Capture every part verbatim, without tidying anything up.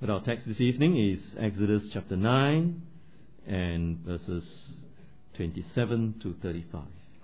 But our text this evening is Exodus chapter nine and verses twenty-seven to thirty-five.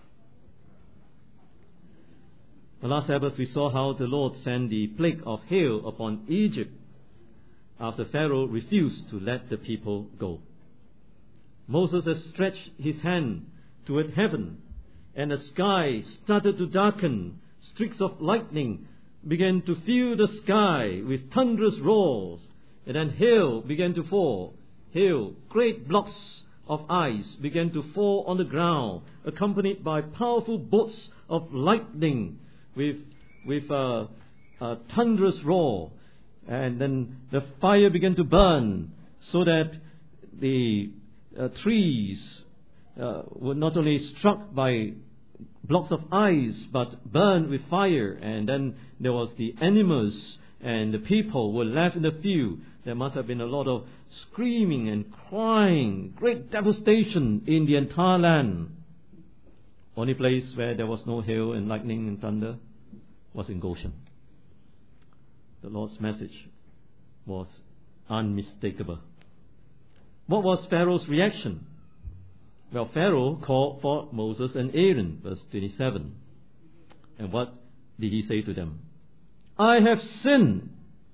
The last Sabbath we saw how the Lord sent the plague of hail upon Egypt after Pharaoh refused to let the people go. Moses has stretched his hand toward heaven, and the sky started to darken. Streaks of lightning began to fill the sky with thunderous roars, and then hail began to fall. Hail, great blocks of ice began to fall on the ground, accompanied by powerful bolts of lightning with with a, a thunderous roar. And then the fire began to burn, so that the uh, trees uh, were not only struck by blocks of ice, but burned with fire. And then there was the animals, and the people were left in the field. There must have been a lot of screaming and crying, great devastation in the entire land. Only place where there was no hail and lightning and thunder was in Goshen. The Lord's message was unmistakable. What was Pharaoh's reaction? Well, Pharaoh called for Moses and Aaron, verse twenty-seven. And what did he say to them? I have sinned.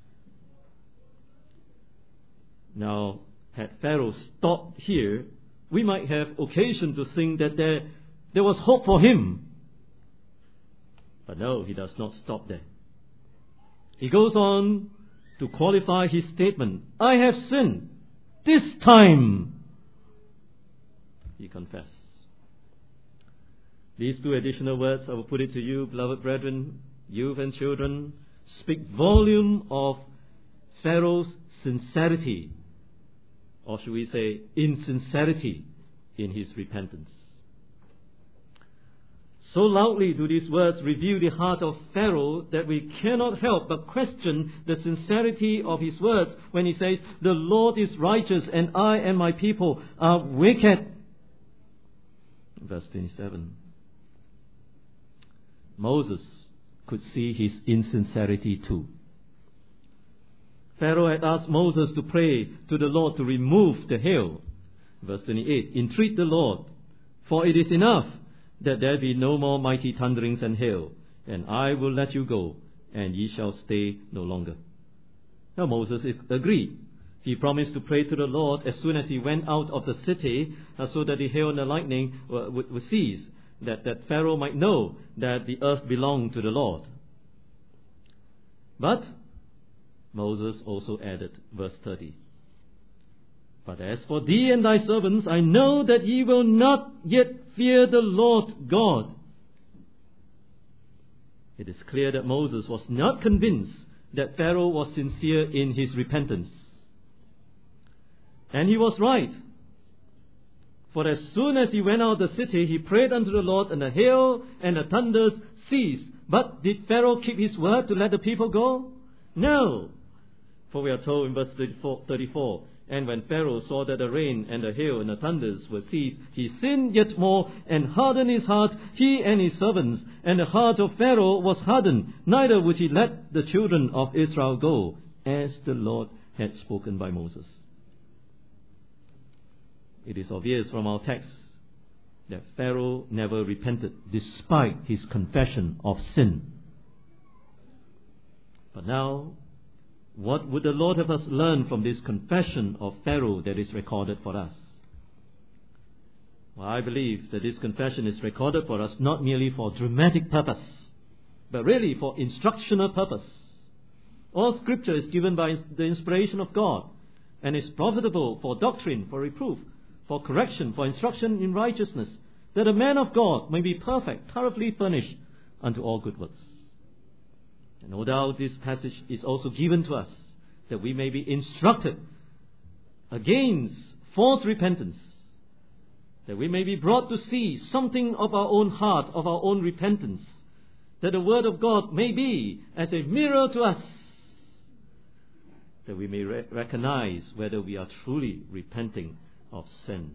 Now, had Pharaoh stopped here, we might have occasion to think that there, there was hope for him. But no, he does not stop there. He goes on to qualify his statement. I have sinned. This time, he confessed. These two additional words, I will put it to you, beloved brethren, youth and children, speak volume of Pharaoh's sincerity, or should we say insincerity, in his repentance. So loudly do these words reveal the heart of Pharaoh that we cannot help but question the sincerity of his words when he says, the Lord is righteous and I and my people are wicked. Verse twenty-seven. Moses could see his insincerity too. Pharaoh had asked Moses to pray to the Lord to remove the hail. Verse twenty-eight. Entreat the Lord, for it is enough that there be no more mighty thunderings and hail, and I will let you go, and ye shall stay no longer. Now Moses agreed. He promised to pray to the Lord as soon as he went out of the city, uh, so that the hail and the lightning uh, would, would cease, that, that Pharaoh might know that the earth belonged to the Lord. But Moses also added, verse thirty, But as for thee and thy servants, I know that ye will not yet fear the Lord God. It is clear that Moses was not convinced that Pharaoh was sincere in his repentance. And he was right. For as soon as he went out of the city, he prayed unto the Lord, and the hail and the thunders ceased. But did Pharaoh keep his word to let the people go? No. For we are told in verse thirty-four, And when Pharaoh saw that the rain and the hail and the thunders were ceased, he sinned yet more and hardened his heart, he and his servants. And the heart of Pharaoh was hardened, neither would he let the children of Israel go, as the Lord had spoken by Moses. It is obvious from our text that Pharaoh never repented despite his confession of sin. But now, what would the Lord have us learn from this confession of Pharaoh that is recorded for us? Well, I believe that this confession is recorded for us not merely for dramatic purpose, but really for instructional purpose. All Scripture is given by the inspiration of God and is profitable for doctrine, for reproof, for correction, for instruction in righteousness, that a man of God may be perfect, thoroughly furnished unto all good works. And no doubt this passage is also given to us that we may be instructed against false repentance, that we may be brought to see something of our own heart, of our own repentance, that the Word of God may be as a mirror to us, that we may re- recognize whether we are truly repenting of sin.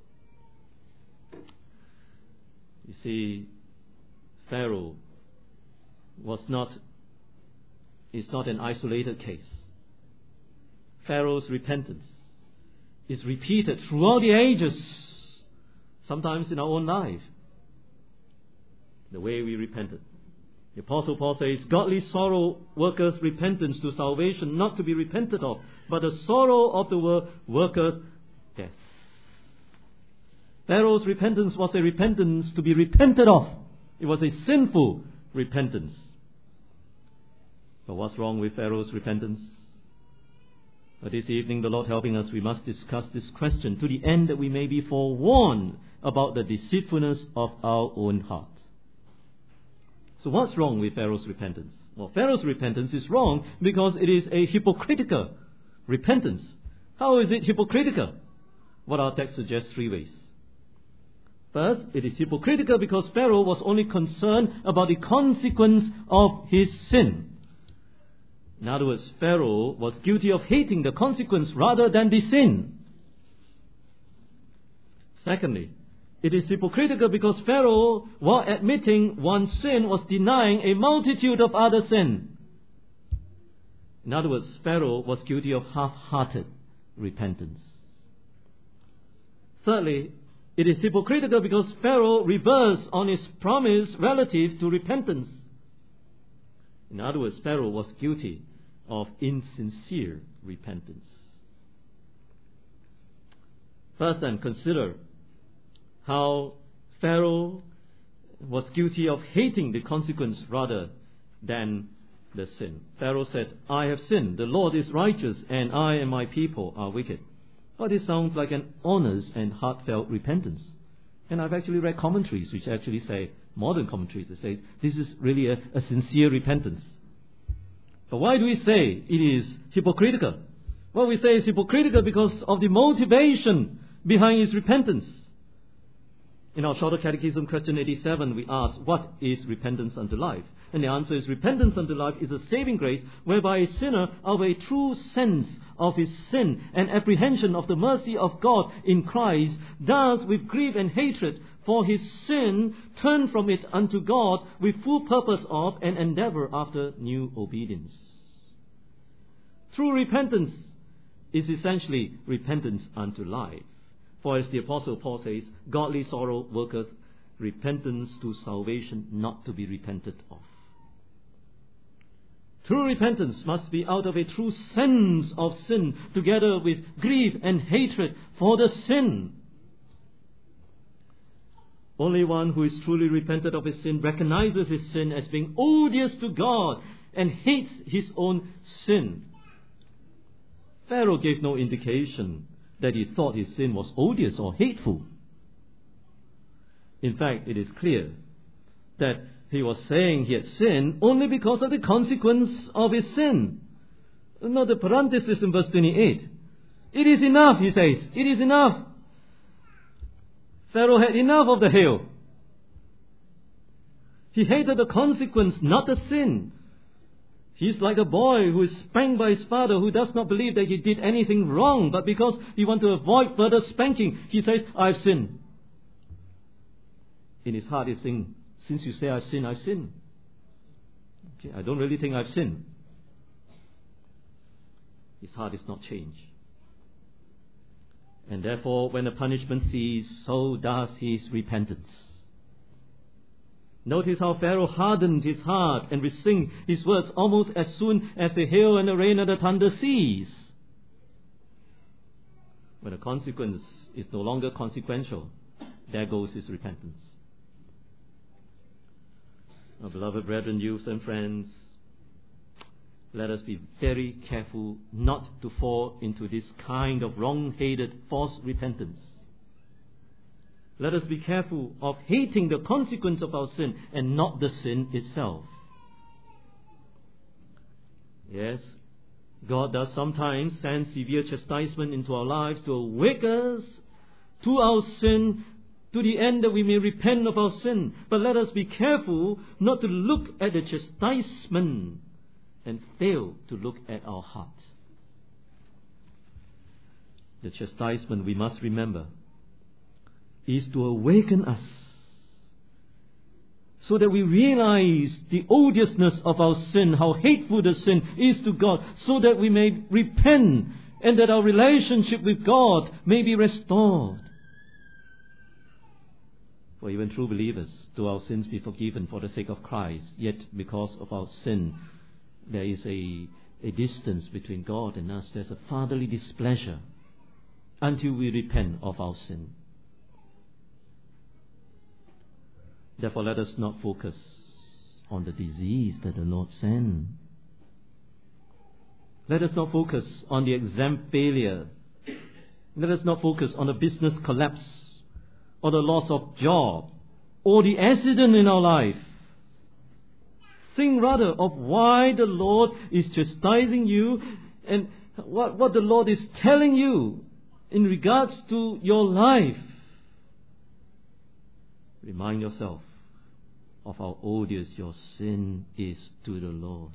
You see, Pharaoh was not is not an isolated case. Pharaoh's repentance is repeated throughout the ages, sometimes in our own life. The way we repented. The Apostle Paul says, godly sorrow worketh repentance to salvation, not to be repented of, but the sorrow of the world worketh death. Pharaoh's repentance was a repentance to be repented of. It was a sinful repentance. But what's wrong with Pharaoh's repentance? But this evening, the Lord helping us, we must discuss this question to the end that we may be forewarned about the deceitfulness of our own hearts. So what's wrong with Pharaoh's repentance? Well, Pharaoh's repentance is wrong because it is a hypocritical repentance. How is it hypocritical? What our text suggests three ways. First, it is hypocritical because Pharaoh was only concerned about the consequence of his sin. In other words, Pharaoh was guilty of hating the consequence rather than the sin. Secondly, it is hypocritical because Pharaoh, while admitting one sin, was denying a multitude of other sins. In other words, Pharaoh was guilty of half-hearted repentance. Thirdly, it is hypocritical because Pharaoh reversed on his promise relative to repentance. In other words, Pharaoh was guilty of insincere repentance. First, then, consider how Pharaoh was guilty of hating the consequence rather than the sin. Pharaoh said, I have sinned, the Lord is righteous, and I and my people are wicked. Well, this sounds like an honest and heartfelt repentance. And I've actually read commentaries which actually say, modern commentaries that say, this is really a, a sincere repentance. But why do we say it is hypocritical? Well, we say it's hypocritical because of the motivation behind his repentance. In our Shorter Catechism, question eighty-seven, we ask, what is repentance unto life? And the answer is, repentance unto life is a saving grace whereby a sinner, of a true sense of his sin and apprehension of the mercy of God in Christ, does with grief and hatred for his sin turn from it unto God with full purpose of and endeavor after new obedience. True repentance is essentially repentance unto life. For as the Apostle Paul says, godly sorrow worketh repentance to salvation, not to be repented of. True repentance must be out of a true sense of sin, together with grief and hatred for the sin. Only one who is truly repented of his sin recognizes his sin as being odious to God and hates his own sin. Pharaoh gave no indication that he thought his sin was odious or hateful. In fact, it is clear that he was saying he had sinned only because of the consequence of his sin. Note the parenthesis in verse twenty-eight. It is enough, he says. It is enough. Pharaoh had enough of the hail. He hated the consequence, not the sin. He's like a boy who is spanked by his father, who does not believe that he did anything wrong, but because he wants to avoid further spanking, he says, I've sinned. In his heart he's saying, since you say I've sinned, I've sinned. Okay, I don't really think I've sinned. His heart is not changed. And therefore, when the punishment ceases, so does his repentance. Notice how Pharaoh hardened his heart and rescind his words almost as soon as the hail and the rain and the thunder cease. When the consequence is no longer consequential, there goes his repentance. Now, beloved brethren, youth and friends, let us be very careful not to fall into this kind of wrong-headed false repentance. Let us be careful of hating the consequence of our sin and not the sin itself. Yes, God does sometimes send severe chastisement into our lives to awake us to our sin, to the end that we may repent of our sin. But let us be careful not to look at the chastisement and fail to look at our hearts. The chastisement, we must remember, is to awaken us so that we realize the odiousness of our sin, how hateful the sin is to God, so that we may repent and that our relationship with God may be restored. For even true believers, though our sins be forgiven for the sake of Christ, yet because of our sin, there is a, a distance between God and us. There's a fatherly displeasure until we repent of our sin. Therefore, let us not focus on the disease that the Lord sent. Let us not focus on the exam failure. Let us not focus on the business collapse or the loss of job or the accident in our life. Think rather of why the Lord is chastising you and what, what the Lord is telling you in regards to your life. Remind yourself of how odious your sin is to the Lord.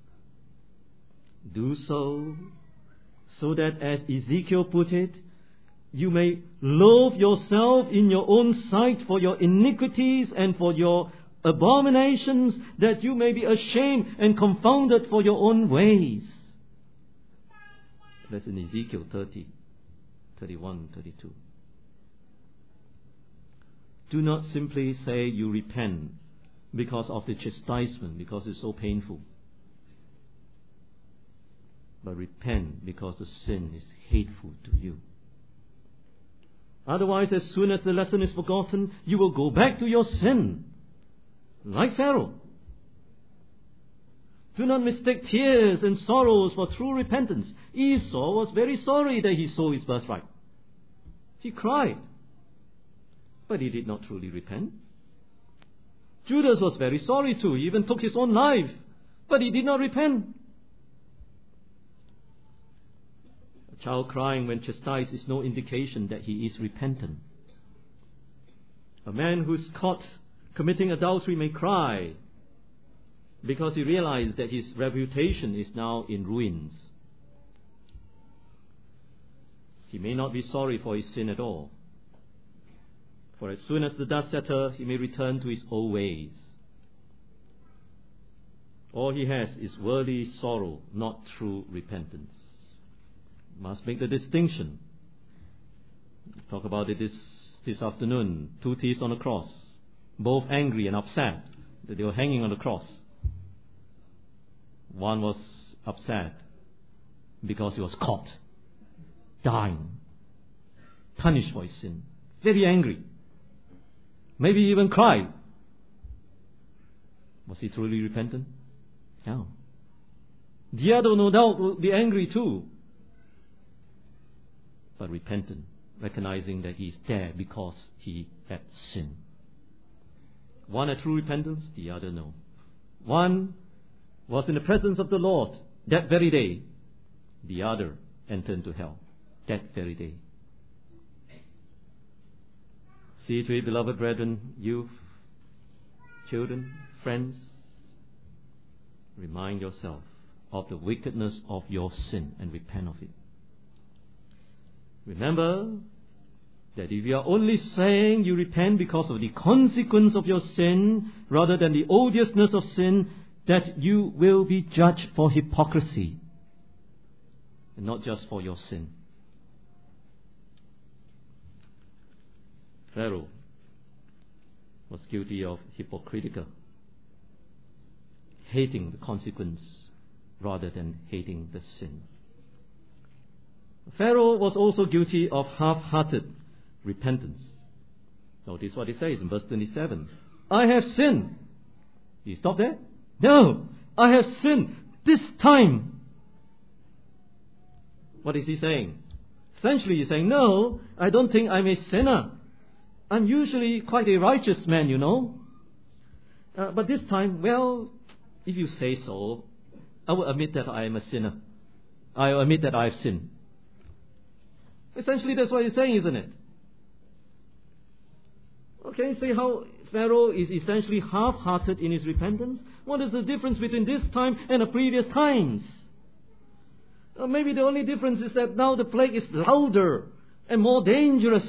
Do so, so that, as Ezekiel put it, you may loathe yourself in your own sight for your iniquities and for your abominations, that you may be ashamed and confounded for your own ways. That's in Ezekiel thirty, thirty-one, thirty-two. Do not simply say you repent because of the chastisement, because it's so painful. But repent because the sin is hateful to you. Otherwise, as soon as the lesson is forgotten, you will go back to your sin, like Pharaoh. Do not mistake tears and sorrows for true repentance. Esau was very sorry that he sold his birthright. He cried, but he did not truly repent. Judas was very sorry too. He even took his own life, but he did not repent. A child crying when chastised is no indication that he is repentant. A man who is caught committing adultery may cry because he realized that his reputation is now in ruins. He may not be sorry for his sin at all. For as soon as the dust settles, he may return to his old ways. All he has is worldly sorrow, not true repentance. Must make the distinction. Talk about it this, this afternoon. Two thieves on the cross, both angry and upset that they were hanging on the cross. One was upset because he was caught, dying, punished for his sin, very angry, maybe even cried. Was he truly repentant? No. The other, no doubt, will be angry too, but repentant, recognizing that he is there because he had sinned. One had true repentance, the other no. One was in the presence of the Lord that very day, the other entered into hell that very day. See to it, beloved brethren, youth, children, friends, remind yourself of the wickedness of your sin and repent of it. Remember that if you are only saying you repent because of the consequence of your sin rather than the odiousness of sin, that you will be judged for hypocrisy and not just for your sin. Pharaoh was guilty of hypocritical, hating the consequence rather than hating the sin. Pharaoh was also guilty of half-hearted repentance. Notice what he says in verse twenty-seven. I have sinned. Did he stop there? No, I have sinned this time. What is he saying? Essentially he's saying, no, I don't think I'm a sinner. I'm usually quite a righteous man, you know. Uh, but this time, well, if you say so, I will admit that I am a sinner. I will admit that I have sinned. Essentially that's what he's saying, isn't it? Okay, see how Pharaoh is essentially half-hearted in his repentance? What is the difference between this time and the previous times? Uh, maybe the only difference is that now the plague is louder and more dangerous.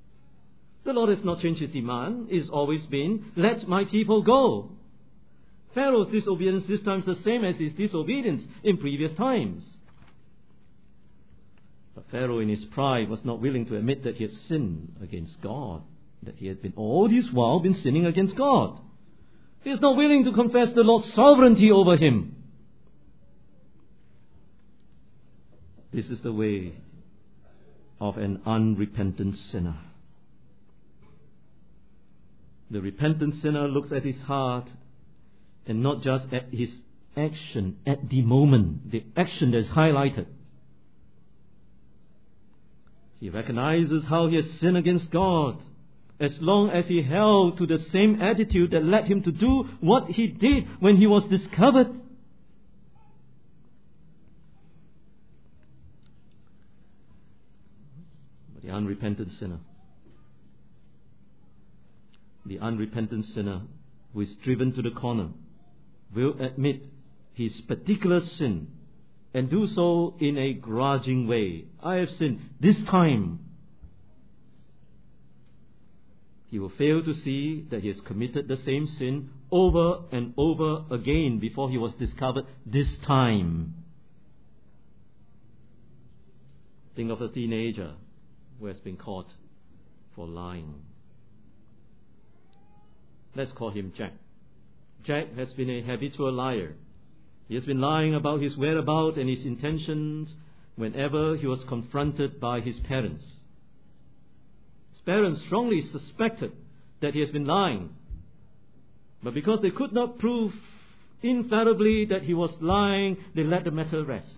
The Lord has not changed his demand. It's always been, let my people go. Pharaoh's disobedience this time is the same as his disobedience in previous times. But Pharaoh in his pride was not willing to admit that he had sinned against God, that he had been all this while been sinning against God. He is not willing to confess the Lord's sovereignty over him. This is the way of an unrepentant sinner. The repentant sinner looks at his heart and not just at his action at the moment, the action that is highlighted. He recognizes how he has sinned against God, as long as he held to the same attitude that led him to do what he did when he was discovered. But the unrepentant sinner, the unrepentant sinner who is driven to the corner, will admit his particular sin and do so in a grudging way. I have sinned this time. He will fail to see that he has committed the same sin over and over again before he was discovered this time. Think of a teenager who has been caught for lying. Let's call him Jack. Jack has been a habitual liar. He has been lying about his whereabouts and his intentions whenever he was confronted by his parents. His parents strongly suspected that he has been lying. But because they could not prove infallibly that he was lying, they let the matter rest.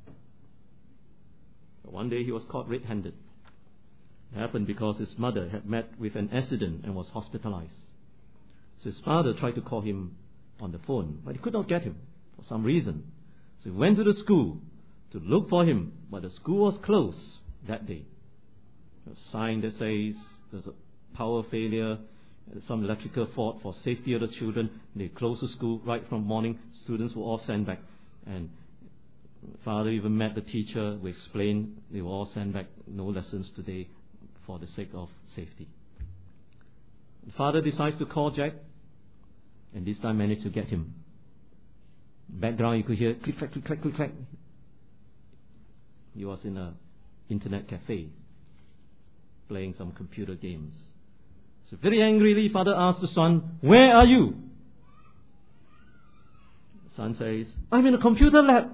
But one day he was caught red-handed. It happened because his mother had met with an accident and was hospitalized. So his father tried to call him on the phone, but he could not get him for some reason. So he went to the school to look for him, but the school was closed that day. A sign that says there's a power failure, some electrical fault for safety of the children. They closed the school right from morning. Students were all sent back. And father even met the teacher who explained they were all sent back, no lessons today for the sake of safety. The father decides to call Jack, and this time managed to get him. Background, you could hear click, clack, click, clack, click, clack. He was in an internet cafe playing some computer games. So very angrily, father asked the son, "Where are you?" The son says, "I'm in a computer lab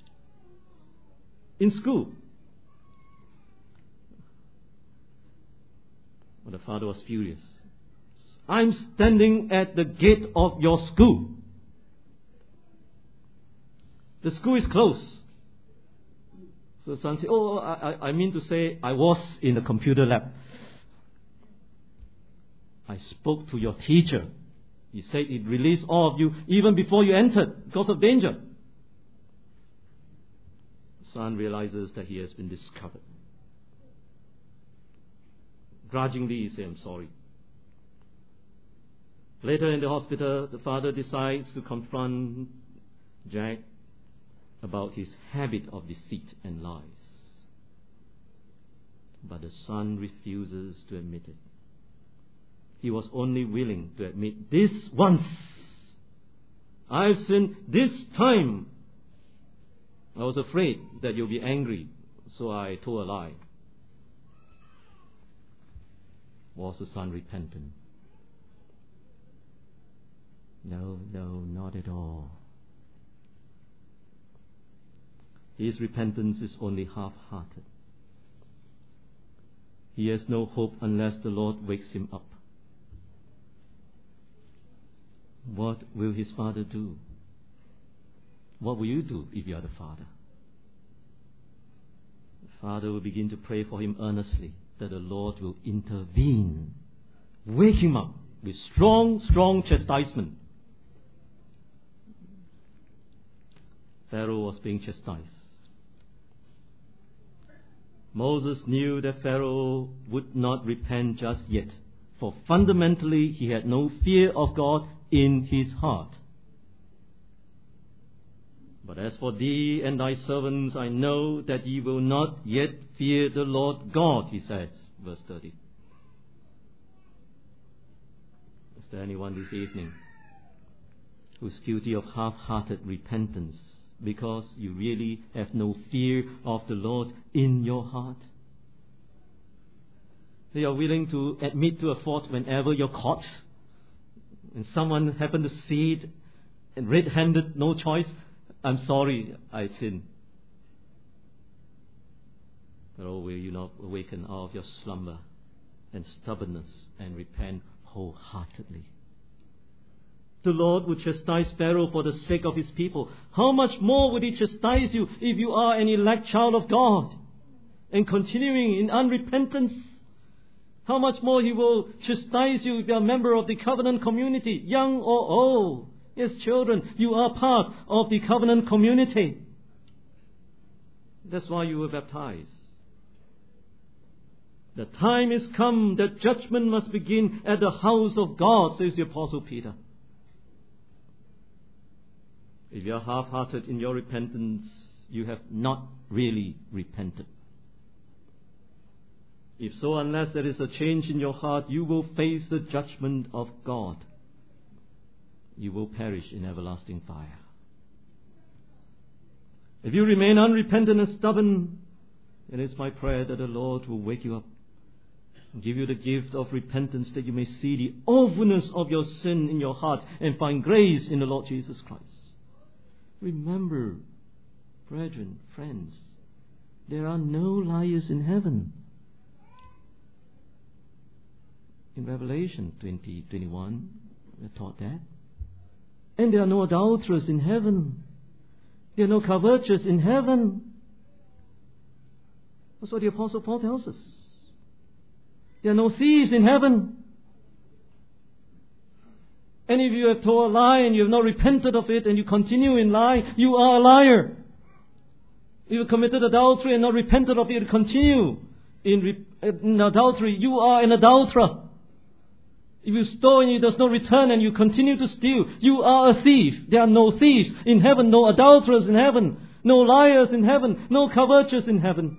in school." But the father was furious. "I'm standing at the gate of your school. The school is closed." So the son said, "Oh, I, I mean to say I was in the computer lab. I spoke to your teacher. He said he'd release all of you even before you entered because of danger." The son realizes that he has been discovered. Grudgingly, he says, "I'm sorry." Later in the hospital, the father decides to confront Jack about his habit of deceit and lies. But the son refuses to admit it. He was only willing to admit this once. "I've sinned this time. I was afraid that you'll be angry, so I told a lie." Was the son repentant? No, no, not at all. His repentance is only half-hearted. He has no hope unless the Lord wakes him up. What will his father do? What will you do if you are the father? The father will begin to pray for him earnestly that the Lord will intervene, wake him up with strong, strong chastisement. Pharaoh was being chastised. Moses knew that Pharaoh would not repent just yet, for fundamentally he had no fear of God in his heart. "But as for thee and thy servants, I know that ye will not yet fear the Lord God," he says, verse thirty. Is there anyone this evening who is guilty of half-hearted repentance because you really have no fear of the Lord in your heart. They are willing to admit to a fault whenever you're caught, and someone happened to see it, and red-handed, no choice, I'm sorry, I sinned. But oh, will you not awaken out of your slumber and stubbornness and repent wholeheartedly? The Lord would chastise Pharaoh for the sake of his people. How much more would he chastise you if you are an elect child of God and continuing in unrepentance? How much more he will chastise you if you are a member of the covenant community, young or old. Yes, children, you are part of the covenant community. That's why you were baptized. The time is come that judgment must begin at the house of God, says the Apostle Peter. If you are half-hearted in your repentance, you have not really repented. If so, unless there is a change in your heart, you will face the judgment of God. You will perish in everlasting fire. If you remain unrepentant and stubborn, it is my prayer that the Lord will wake you up and give you the gift of repentance, that you may see the awfulness of your sin in your heart and find grace in the Lord Jesus Christ. Remember, brethren, friends, there are no liars in heaven. In Revelation twenty, twenty-one, we're taught that. And there are no adulterers in heaven. There are no covetous in heaven. That's what the Apostle Paul tells us. There are no thieves in heaven. And if you have told a lie and you have not repented of it and you continue in lie, you are a liar. If you committed adultery and not repented of it and continue in, re- in adultery, you are an adulterer. If you stole and you does not return and you continue to steal, you are a thief. There are no thieves in heaven, no adulterers in heaven, no liars in heaven, no covetous in heaven.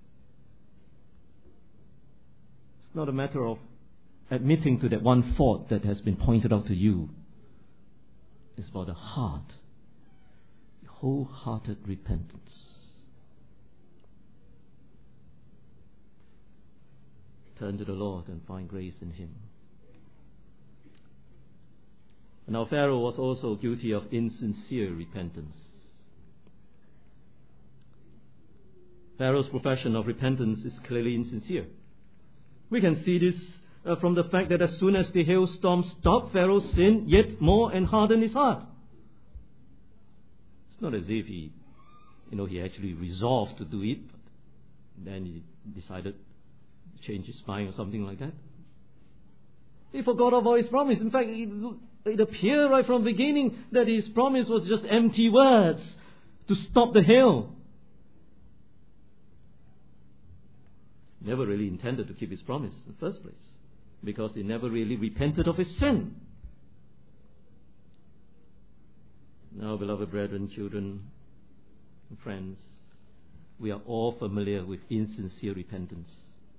It's not a matter of admitting to that one fault that has been pointed out to you. It's about the heart, wholehearted repentance. Turn to the Lord and find grace in Him. Now Pharaoh was also guilty of insincere repentance. Pharaoh's profession of repentance is clearly insincere. We can see this uh, from the fact that as soon as the hailstorm stopped, Pharaoh sinned yet more and hardened his heart. It's not as if he, you know, he actually resolved to do it, but then he decided to change his mind or something like that. He forgot about his promise. In fact, it, it appeared right from the beginning that his promise was just empty words to stop the hail. Never really intended to keep his promise in the first place, because he never really repented of his sin. Now, beloved brethren, children, and friends, we are all familiar with insincere repentance.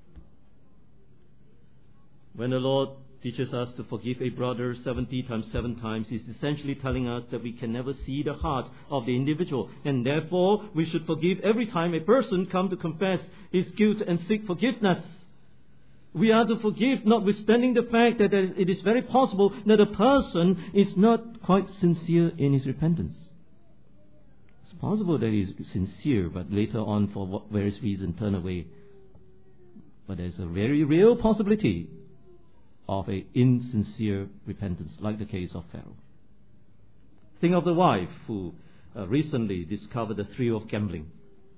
When the Lord teaches us to forgive a brother seventy times seven times, He's essentially telling us that we can never see the heart of the individual, and therefore we should forgive every time a person comes to confess his guilt and seek forgiveness. We are to forgive notwithstanding the fact that it is very possible that a person is not quite sincere in his repentance. It's possible that he is sincere, but later on, for various reasons, turn away. But there's a very real possibility of a insincere repentance, like the case of Pharaoh. Think of the wife who uh, recently discovered the thrill of gambling.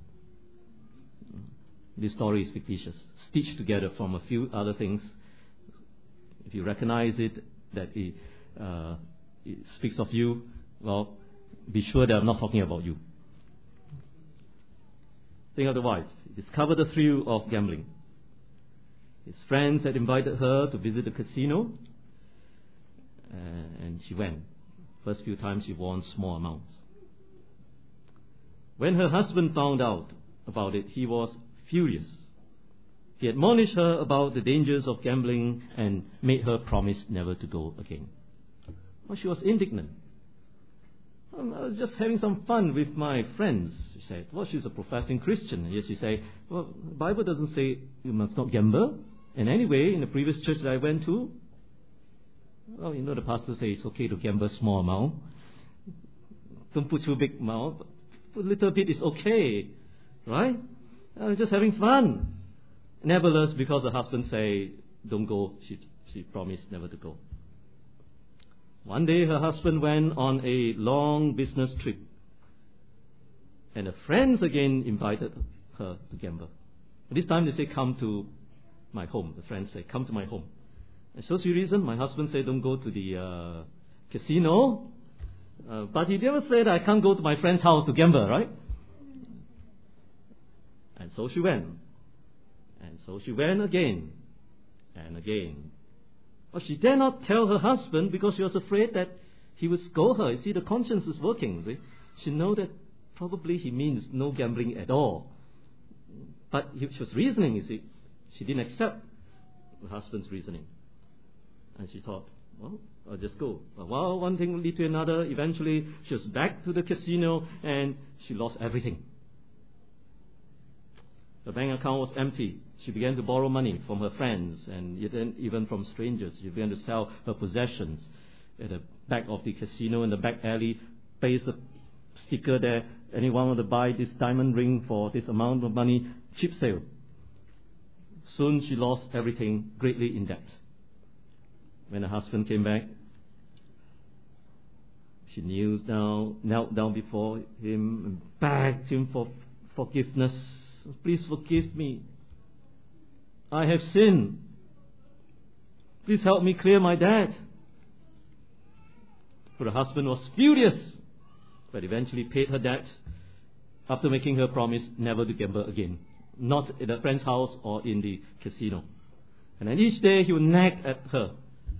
This story is fictitious, stitched together from a few other things. If you recognize it, that it, uh, it speaks of you, well, be sure that I'm not talking about you. Think of the wife. Discovered the thrill of gambling. His friends had invited her to visit the casino, uh, and she went. First few times she won small amounts. When her husband found out about it, he was furious. He admonished her about the dangers of gambling and made her promise never to go again. Well, she was indignant. Um, I was just having some fun with my friends, she said. Well, she's a professing Christian. And yet she said, well, the Bible doesn't say you must not gamble. And anyway, in the previous church that I went to, well, you know, the pastor says it's okay to gamble a small amount. Don't put too big amount. Put a little bit is okay. Right? I was just having fun. Nevertheless, because the husband say, don't go, she, she promised never to go. One day her husband went on a long business trip. And her friends again invited her to gamble. This time they say, come to my home. The friends say, come to my home. And so she reasoned. My husband said, don't go to the uh, casino. Uh, but he never said, I can't go to my friend's house to gamble, right? And so she went. And so she went again and again. But she dare not tell her husband because she was afraid that he would scold her. You see, the conscience is working. See? She know that probably he means no gambling at all. But she was reasoning, you see. She didn't accept her husband's reasoning. And she thought, well, I'll just go. But while one thing led to another, eventually she was back to the casino and she lost everything. Her bank account was empty. She began to borrow money from her friends and even from strangers. She began to sell her possessions at the back of the casino in the back alley, placed a sticker there. Anyone want to buy this diamond ring for this amount of money? Cheap sale. Soon she lost everything, greatly in debt. When her husband came back, she kneeled down, knelt down before him and begged him for forgiveness. Please forgive me. I have sinned. Please help me clear my debt. For the husband was furious, but eventually paid her debt after making her promise never to gamble again. Not at a friend's house or in the casino. And then each day he would nag at her.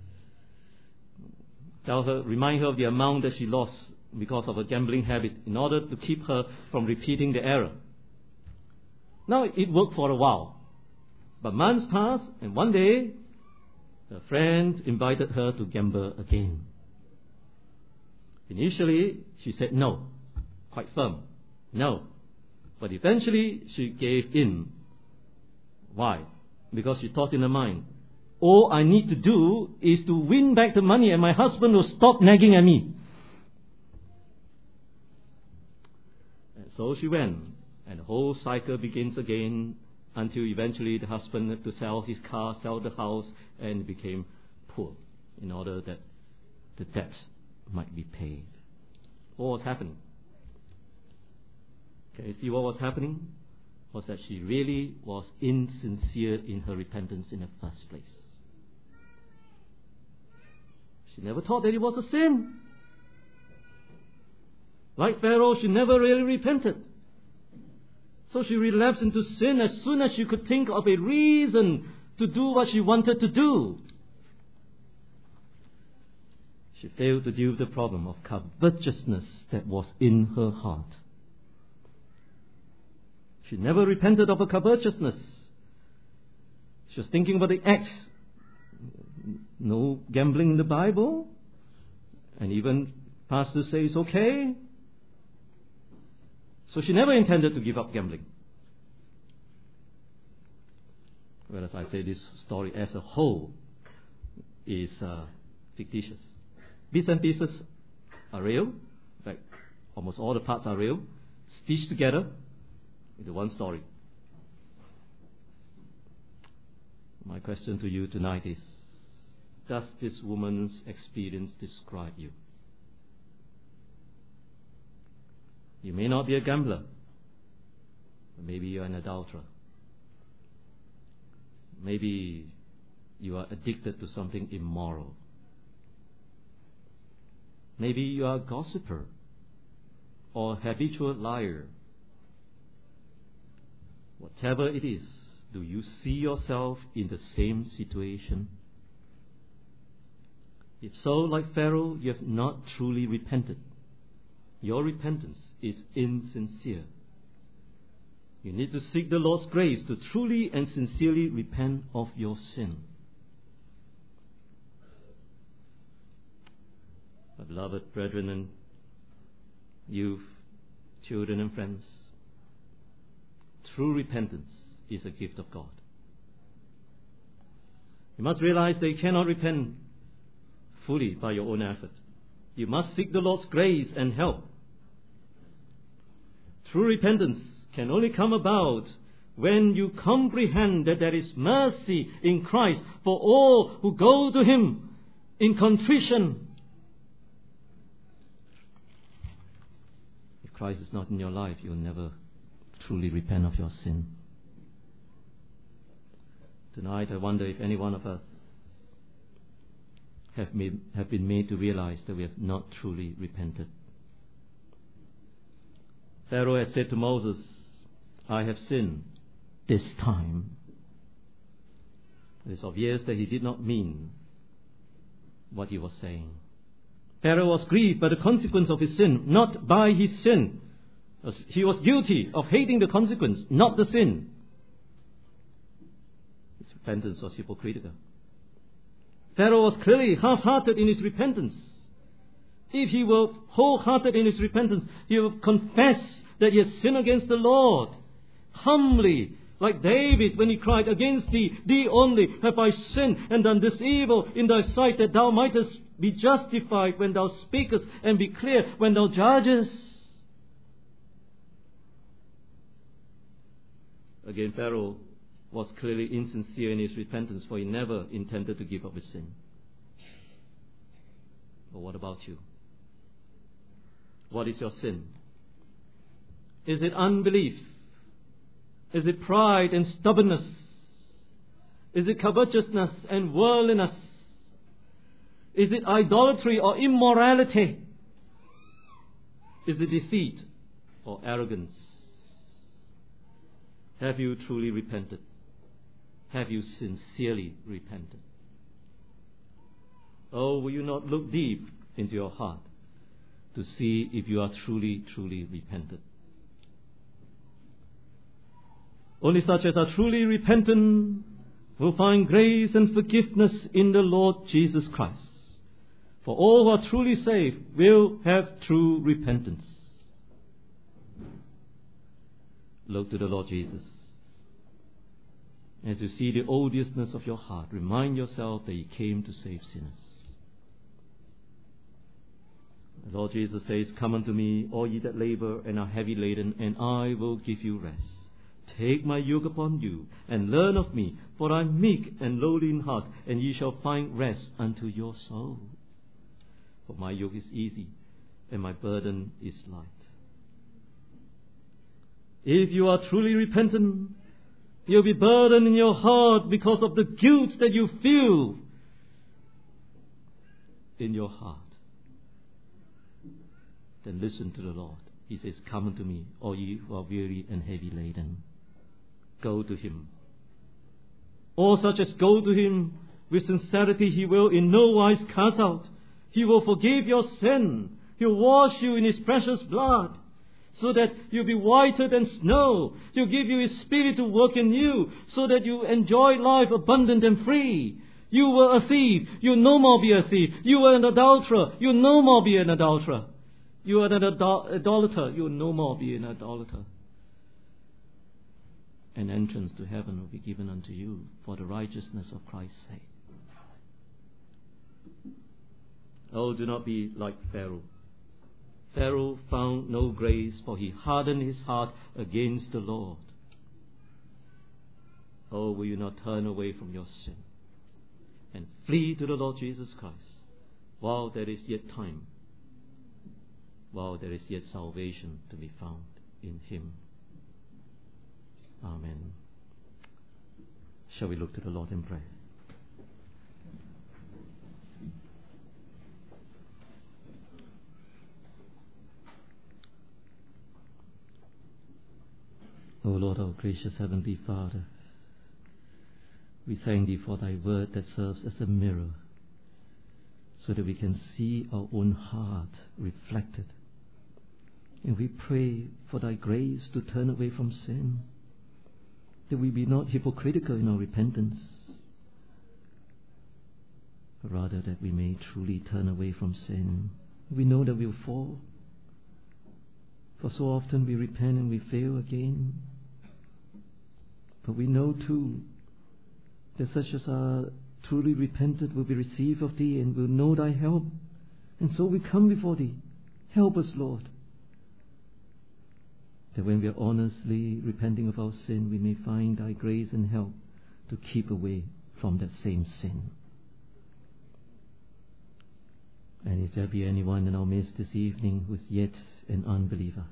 Tell her, remind her of the amount that she lost because of a gambling habit in order to keep her from repeating the error. Now it worked for a while. But months passed and one day her friend invited her to gamble again. Initially she said no, quite firm, no. But eventually she gave in. Why? Because she thought in her mind, all I need to do is to win back the money and my husband will stop nagging at me. And so she went, and the whole cycle begins again until eventually the husband had to sell his car, sell the house, and became poor in order that the debt might be paid. What was happening? Can you see what was happening? Was that she really was insincere in her repentance in the first place. She never thought that it was a sin. Like Pharaoh, she never really repented. So she relapsed into sin as soon as she could think of a reason to do what she wanted to do. She failed to deal with the problem of covetousness that was in her heart. She never repented of her covetousness. She was thinking about the acts. No gambling in the Bible. And even pastors say it's okay. So she never intended to give up gambling. Whereas I say this story as a whole is uh, fictitious. Bits and pieces are real. In fact, almost all the parts are real. Stitched together into one story. My question to you tonight is, does this woman's experience describe you? You may not be a gambler, but maybe you're an adulterer. Maybe you are addicted to something immoral. Maybe you are a gossiper or habitual liar. Whatever it is, do you see yourself in the same situation? If so, like Pharaoh, you have not truly repented. Your repentance is insincere. You need to seek the Lord's grace to truly and sincerely repent of your sin. My beloved brethren and Youth, children and friends, true repentance is a gift of God. You must realize that you cannot repent fully by your own effort. You must seek the Lord's grace and help. True repentance can only come about when you comprehend that there is mercy in Christ for all who go to Him in contrition. If Christ is not in your life, you'll never truly repent of your sin. Tonight, I wonder if any one of us have, made, have been made to realize that we have not truly repented. Pharaoh had said to Moses, I have sinned this time. It is obvious that he did not mean what he was saying. Pharaoh was grieved by the consequence of his sin, not by his sin. He was guilty of hating the consequence, not the sin. His repentance was hypocritical. Pharaoh was clearly half-hearted in his repentance. If he were wholehearted in his repentance, he would confess that he had sinned against the Lord. Humbly, like David when he cried, Against thee, thee only, have I sinned and done this evil in thy sight, that thou mightest be justified when thou speakest and be clear when thou judgest. Again, Pharaoh was clearly insincere in his repentance, for he never intended to give up his sin. But what about you? What is your sin? Is it unbelief? Is it pride and stubbornness? Is it covetousness and worldliness? Is it idolatry or immorality? Is it deceit or arrogance? Have you truly repented? Have you sincerely repented? Oh, will you not look deep into your heart to see if you are truly, truly repented? Only such as are truly repentant will find grace and forgiveness in the Lord Jesus Christ. For all who are truly saved will have true repentance. Look to the Lord Jesus. As you see the odiousness of your heart, remind yourself that He came to save sinners. The Lord Jesus says, Come unto me, all ye that labor and are heavy laden, and I will give you rest. Take my yoke upon you, and learn of me, for I am meek and lowly in heart, and ye shall find rest unto your soul. For my yoke is easy, and my burden is light. If you are truly repentant, you'll be burdened in your heart because of the guilt that you feel in your heart. Then listen to the Lord. He says, Come unto me, all ye who are weary and heavy laden. Go to Him. All such as go to Him with sincerity, He will in no wise cast out. He will forgive your sin. He'll wash you in His precious blood, so that you'll be whiter than snow. He'll give you His Spirit to work in you, so that you enjoy life abundant and free. You were a thief. You'll no more be a thief. You were an adulterer. You'll no more be an adulterer. You are an idol- idolater. You'll no more be an idolater. An entrance to heaven will be given unto you for the righteousness of Christ's sake. Oh, do not be like Pharaoh. Pharaoh found no grace, for he hardened his heart against the Lord. Oh, will you not turn away from your sin and flee to the Lord Jesus Christ while there is yet time, while there is yet salvation to be found in Him. Amen. Shall we look to the Lord in prayer? O Lord, our gracious Heavenly Father, we thank Thee for Thy word that serves as a mirror, so that we can see our own heart reflected. And we pray for Thy grace to turn away from sin, that we be not hypocritical in our repentance, but rather that we may truly turn away from sin. We know that we'll fall. For so often we repent and we fail again. But we know too that such as are truly repented will be received of Thee and will know Thy help. And so we come before Thee. Help us, Lord, that when we are honestly repenting of our sin, we may find Thy grace and help to keep away from that same sin. And if there be anyone in our midst this evening who is yet an unbeliever,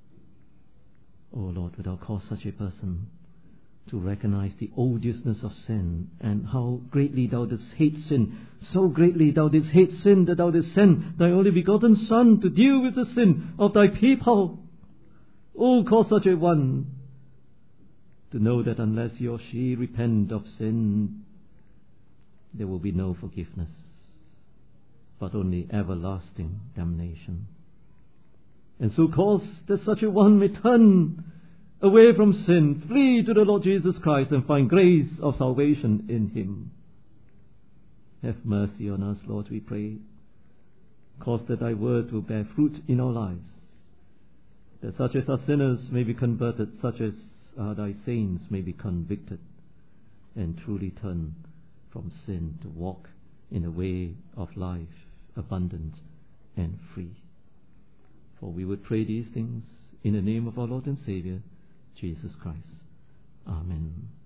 O Lord, wilt Thou cause such a person to recognize the odiousness of sin and how greatly Thou didst hate sin. So greatly Thou didst hate sin that Thou didst send Thy only begotten Son to deal with the sin of Thy people. Oh, cause such a one to know that unless he or she repent of sin, there will be no forgiveness, but only everlasting damnation. And so cause that such a one may turn away from sin, flee to the Lord Jesus Christ, and find grace of salvation in Him. Have mercy on us, Lord, we pray. Cause that Thy word will bear fruit in our lives, that such as are sinners may be converted, such as are Thy saints may be convicted, and truly turn from sin to walk in a way of life, abundant and free. For we would pray these things in the name of our Lord and Savior, Jesus Christ. Amen.